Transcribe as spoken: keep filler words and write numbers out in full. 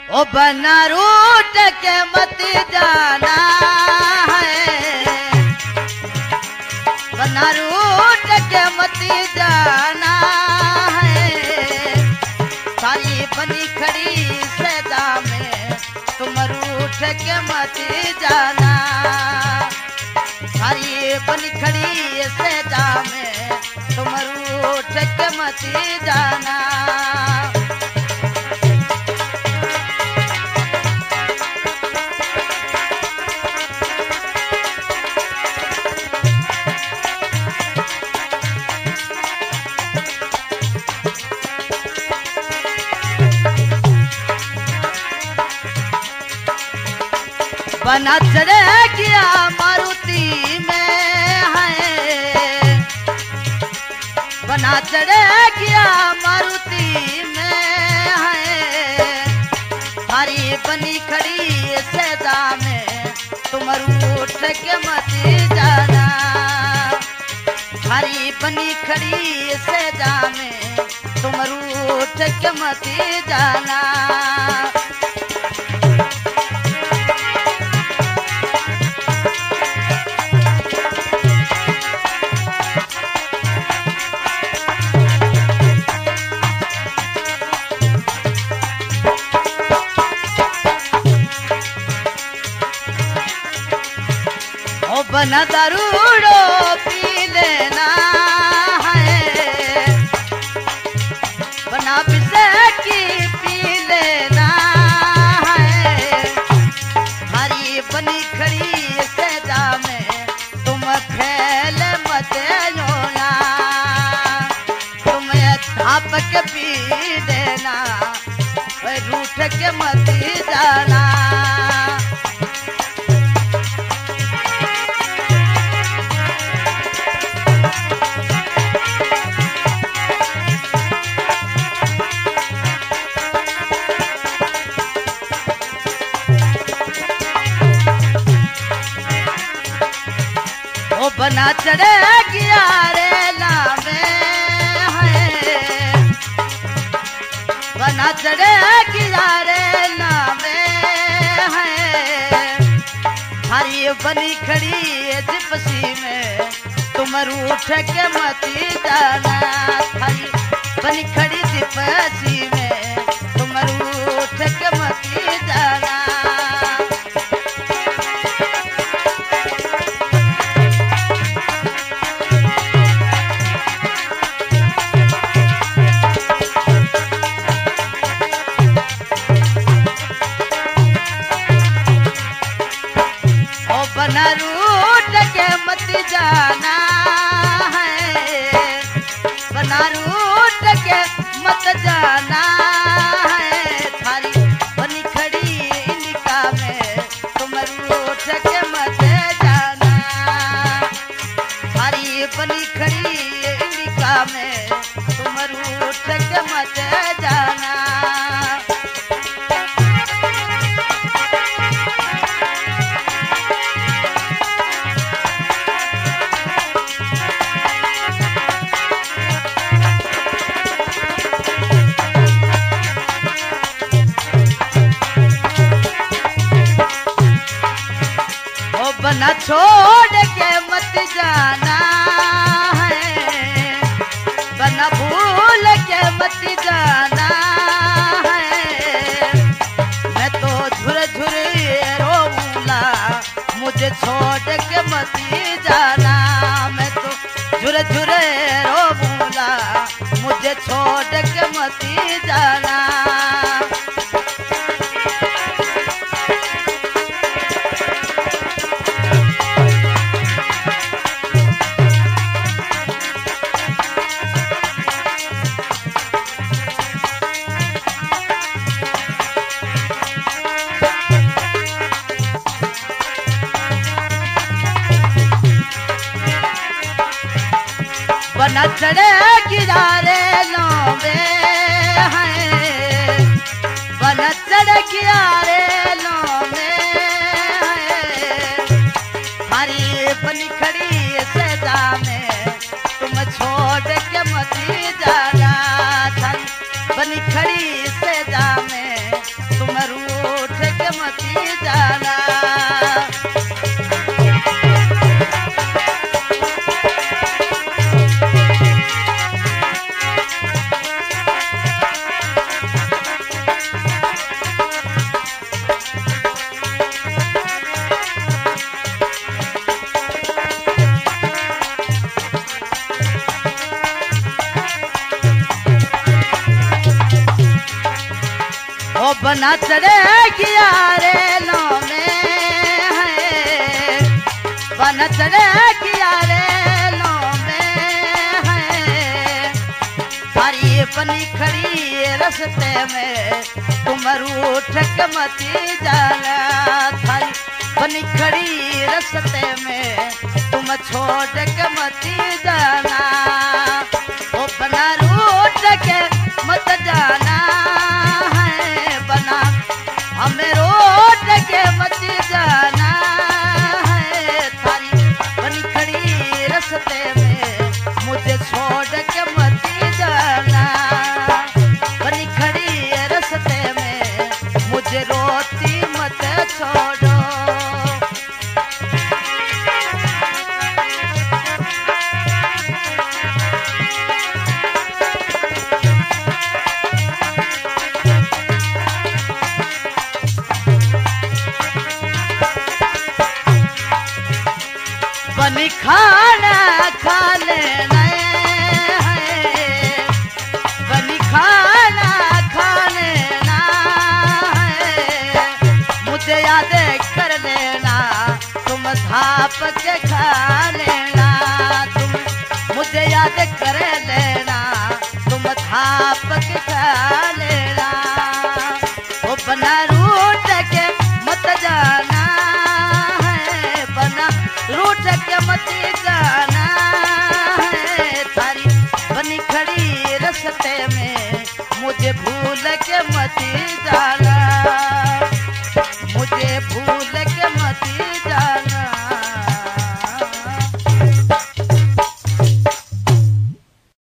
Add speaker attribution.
Speaker 1: ओ बना रूट के मत जाना है, बना रूट के मत जाना है। सारी बनी खड़ी सदा में तुम रूठ के मत जाना। सारी बनी खड़ी सदा में तुम रूठ के मत जाना। बना चढ़े गया मारुति में है, बना चढ़े गया मारुति में है। हरी बनी खड़ी सदा में तुम रूठ के मत जाना। हरी बनी खड़ी सदा में तुम रूठ के मत जाना। बना दारूड़ो पी लेना है, बना पिसे की पी लेना है। हरी बनी खड़ी सदा में तुम फैल मत होना। तुम थाप के पी देना, रूठ के मत जाना। बना चढ़े गया रेला में है, बना चढ़े गया रेला में है। हरी बनी खड़ी जिपसी में तुम रूठ के मत जाना। हरी बनी खड़ी जिपसी में तुम रूठ के मत जाना। बना रूट के मत जाना है, बना रूट के मत जाना है। थारी बनी खड़ी इनका में तुम रूठ के मत जाना। थारी बनी खड़ी इनका में तुम रूठ के मत जाना। बना छोड़ के मत जाना है, बना भूल के मत जाना है। मैं तो झुर झुर रोऊंगा, मुझे छोड़ के मत जाना। मैं तो झुर झुर रोऊंगा, मुझे छोड़ के मत जाना। बना चढ़े गिरा रेलों में है, बना चढ़े गिरा रेलों में है। हरी बनी खड़ी सदा में तुम छोड़ के मत जाना। बनी खड़ी सदा में तुम रू बना चढ़े कियारे लो में है, बना चढ़े कियारे लो में है, थारी बनी खड़ी रस्ते में तुम रूठ के मती जाना, थारी बनी खड़ी रस्ते में तुम छोड़ के मती जाना, ओ बना रूठ के मत जाना है, बना हमें रोट के मत जाना है, थारी बनी खड़ी रस्ते में मुझे छोड़ के मत जाना, बनी खड़ी रस्ते में मुझे रोती मत छोड़ो। बनी खाना खाने नए हैं, बनी खाना खाने ना है, मुझे याद कर लेना तुम धाप के खा लेना, तुम मुझे याद कर लेना तुम धाप के खा लेना, वो बना रूठ के मत जाना है, बना रूठ के मत जाना है, थारी बनी खड़ी रस्ते में मुझे भूल के मत जाना, मुझे भूल के मत जाना।